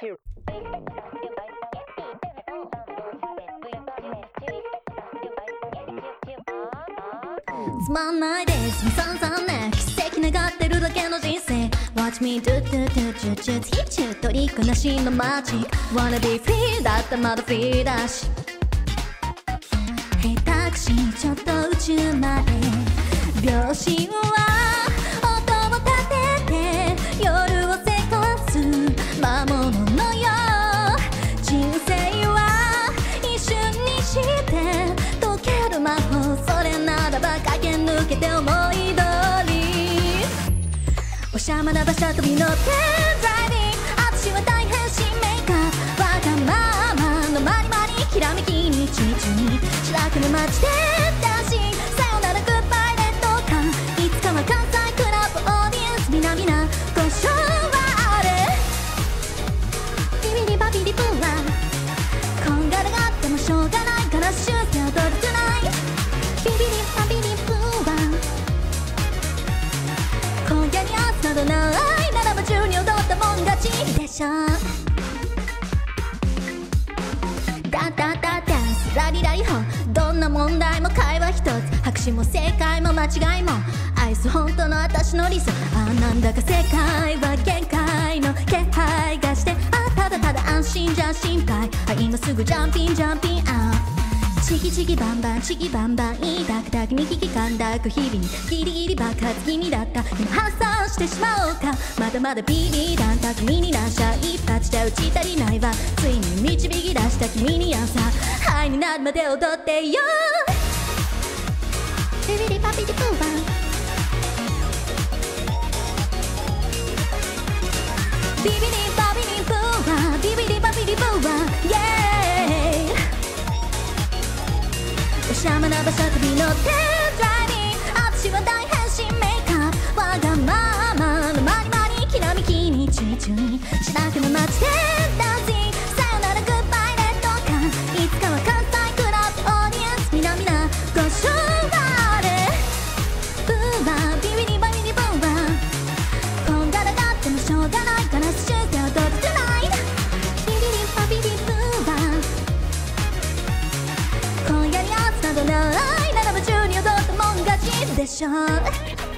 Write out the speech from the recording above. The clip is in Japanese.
つまんないです散々ね奇跡願ってるだけの人生 Watch me do do do do do hit you 取りこなしのマジック Wanna be free だってまだフリーだし Hey タクシーちょっと宇宙まで秒針は音を立てて夜をせかす魔物のよう人生は一瞬にして解ける魔法それならば駆け抜けて思い通りおしゃまな馬車飛び乗ってドライビング私は大変身メーカーわがままのまりまりきらめきにちにちに白くの街でダンシングさよならグッバイレッドカーいつかは関西クラブオーディエンスみなみなご賞はあれビビリバビリブーはこんがらがってもしょうがないから修正を取りづらいビビリバビリブーは今夜に明日などないならば中に踊ったもん勝ちでしょダダダダンスラリラリホどんな問題も会話一つ拍手も正解も間違いも愛す本当の私の理想ああなんだか世界は限界の気配がしてあただただ安心じゃ心配あ今すぐジャンピンジャンピンアウトチキチキバンバンチキバンバンいいダクダクに危機感抱く日々にギリギリ爆発気味だった今発散してしまおうかまだまだビビ弾巧みになしゃ一発じゃ打ち足りないわついに導き出した君に朝ハイになるまで踊ってよビビリパピリプーバンビビリパピリプーバンビビリパピリプーバンイエーイおしゃまな馬車飛び乗ってドライビング私は大変身メーカーわがままのまりまりきらめきにちにちに白くの街でダンシングさよならグッバイレッドカーいつかは関西クラブオーディエンスみなみなご賞はあれブーバービビリバビリブーバーこんがらがってもしょうがないから修正を取りづらいビビリバビリブーバー今夜に明日などないならば中に踊ったもん勝ちでしょ